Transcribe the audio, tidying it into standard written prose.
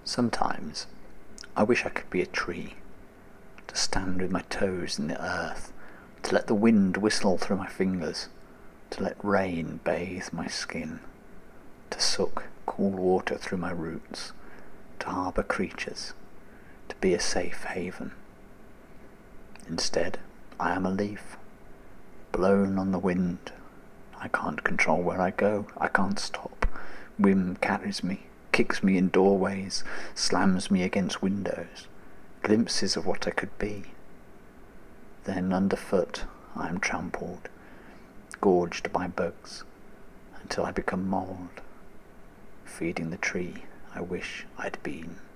Sometimes I wish I could be a tree, to stand with my toes in the earth, to let the wind whistle through my fingers, to let rain bathe my skin, to suck cool water through my roots, to harbour creatures, to be a safe haven. Instead, I am a leaf, blown on the wind. I can't control where I go, I can't stop. Whim carries me, kicks me in doorways, slams me against windows, glimpses of what I could be. Then underfoot I am trampled, gorged by bugs, until I become mould, feeding the tree I wish I'd been.